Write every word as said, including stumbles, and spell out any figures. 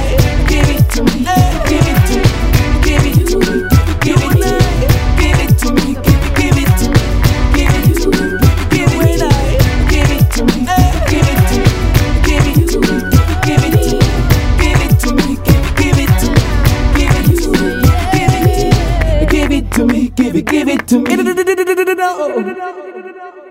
I give it to me, give it to me, give it to me, give it to me, give it to me, give it to me, give it to me, give it to me, give it to me, give it to me, give it to me, give it to me, give it to me, give it to me, give it to me, give it to me, give it, give it to me.